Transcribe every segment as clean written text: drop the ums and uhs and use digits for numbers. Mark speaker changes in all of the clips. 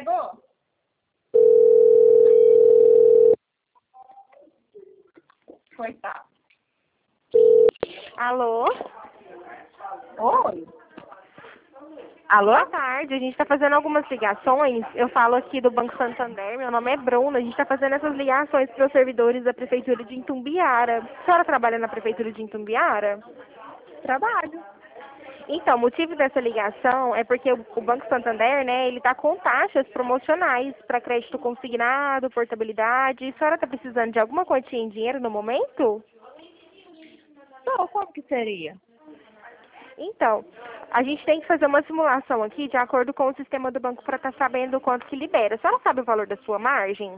Speaker 1: pegou? Coitado.
Speaker 2: Alô?
Speaker 1: Oi. Alô?
Speaker 2: Boa tarde, a gente está fazendo algumas ligações. Eu falo aqui do Banco Santander, meu nome é Bruna. A gente está fazendo essas ligações para os servidores da Prefeitura de Itumbiara. A senhora trabalha na Prefeitura de Itumbiara?
Speaker 1: Trabalho.
Speaker 2: Então, o motivo dessa ligação é porque o Banco Santander, né, ele está com taxas promocionais para crédito consignado, portabilidade. A senhora está precisando de alguma quantia em dinheiro no momento?
Speaker 1: Não, como que seria?
Speaker 2: Então, a gente tem que fazer uma simulação aqui de acordo com o sistema do banco para estar sabendo o quanto que libera. A senhora sabe o valor da sua margem?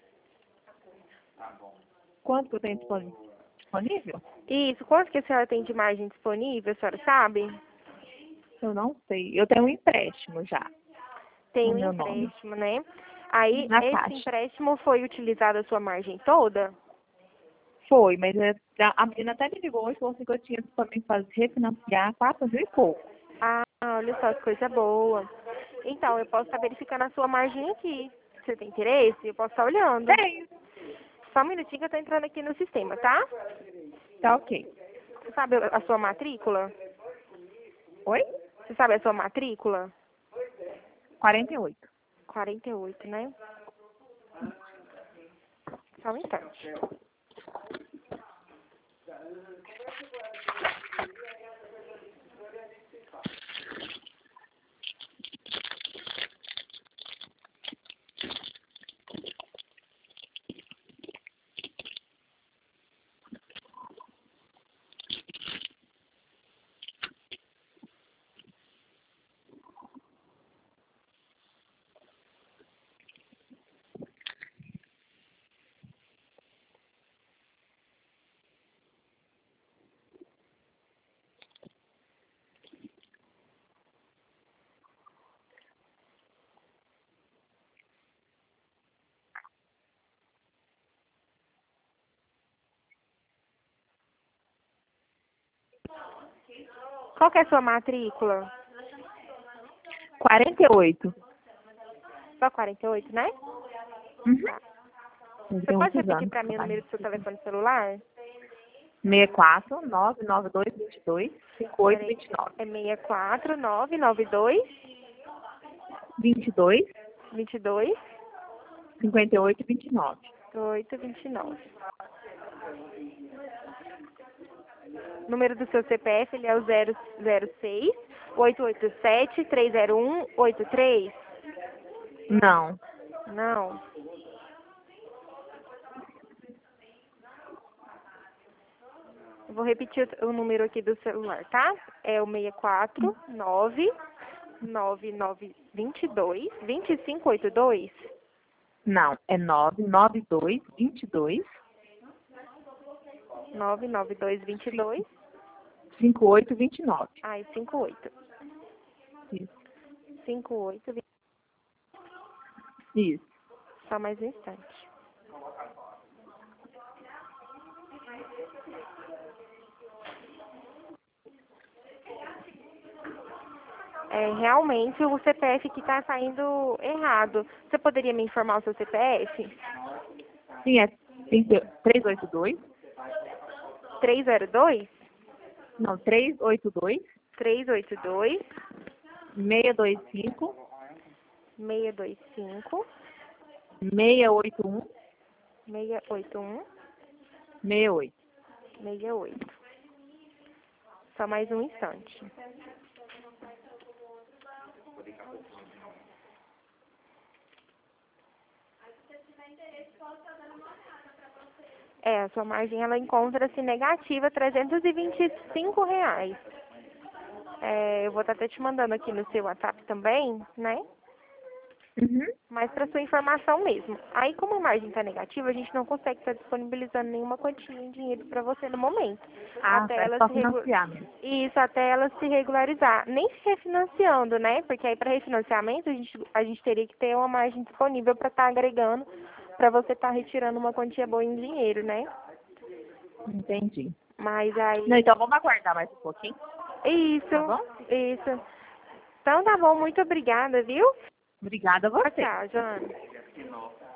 Speaker 1: Quanto que eu tenho disponível?
Speaker 2: Isso, quanto que a senhora tem de margem disponível, a senhora sabe?
Speaker 1: Eu não sei. Eu tenho um empréstimo já
Speaker 2: Tem
Speaker 1: no
Speaker 2: um
Speaker 1: meu nome.
Speaker 2: empréstimo, né? Aí,
Speaker 1: Na
Speaker 2: esse
Speaker 1: Caixa.
Speaker 2: empréstimo foi utilizado a sua margem toda?
Speaker 1: Foi, mas a menina até me ligou e falou assim que eu tinha para mim fazer refinanciar 4 mil e pouco.
Speaker 2: Ah, olha só que coisa boa. Então, eu posso estar verificando a sua margem aqui. Você tem interesse? Eu posso estar olhando.
Speaker 1: Tenho.
Speaker 2: Só um minutinho que eu estou entrando aqui no sistema, tá?
Speaker 1: Tá ok.
Speaker 2: Você sabe a sua matrícula?
Speaker 1: Oi?
Speaker 2: Você sabe a sua matrícula?
Speaker 1: 48.
Speaker 2: 48, né? Só um instante. Qual que é a sua matrícula?
Speaker 1: 48.
Speaker 2: Só 48, né?
Speaker 1: Uhum.
Speaker 2: Tá.
Speaker 1: Eu
Speaker 2: Você
Speaker 1: tenho
Speaker 2: pode
Speaker 1: muitos
Speaker 2: repetir
Speaker 1: anos
Speaker 2: para
Speaker 1: de
Speaker 2: mim o
Speaker 1: trabalho.
Speaker 2: número do seu telefone celular?
Speaker 1: 64 992 22 58
Speaker 2: Peraí.
Speaker 1: 29.
Speaker 2: É 64992
Speaker 1: 22
Speaker 2: 22
Speaker 1: 58 29.
Speaker 2: 829. O número do seu CPF, ele é o 006 887 301 83?
Speaker 1: Não.
Speaker 2: Não. Eu vou repetir o número aqui do celular, tá? É o 649 9922 2582?
Speaker 1: Não. É 992 22
Speaker 2: 99222
Speaker 1: 58 29.
Speaker 2: ai, 58.
Speaker 1: Isso.
Speaker 2: 58.
Speaker 1: Isso.
Speaker 2: Só mais um instante. É, realmente o CPF que está saindo errado. Você poderia me informar o seu CPF?
Speaker 1: Sim, é 382.
Speaker 2: 302
Speaker 1: Não, 382
Speaker 2: 382
Speaker 1: 625
Speaker 2: 625
Speaker 1: 681
Speaker 2: 681
Speaker 1: 68.
Speaker 2: 68. Só mais um instante. É, a sua margem ela encontra-se negativa, R$ 325. É, eu vou estar até te mandando aqui no seu WhatsApp também, né?
Speaker 1: Uhum.
Speaker 2: Mas para sua informação mesmo. Aí, como a margem está negativa, a gente não consegue estar disponibilizando nenhuma quantia em dinheiro para você no momento.
Speaker 1: Ah,
Speaker 2: Até
Speaker 1: é
Speaker 2: ela
Speaker 1: só
Speaker 2: se
Speaker 1: financiar mesmo.
Speaker 2: Isso, até ela se regularizar. Nem se refinanciando, né? Porque aí para refinanciamento a gente teria que ter uma margem disponível para estar agregando, para você estar retirando uma quantia boa em dinheiro, né?
Speaker 1: Entendi.
Speaker 2: Mas
Speaker 1: Não,
Speaker 2: aí.
Speaker 1: então vamos aguardar mais um pouquinho,
Speaker 2: Isso,
Speaker 1: tá bom?
Speaker 2: isso. Então tá bom, muito obrigada, viu?
Speaker 1: Obrigada a você.
Speaker 2: Tchau, Joana.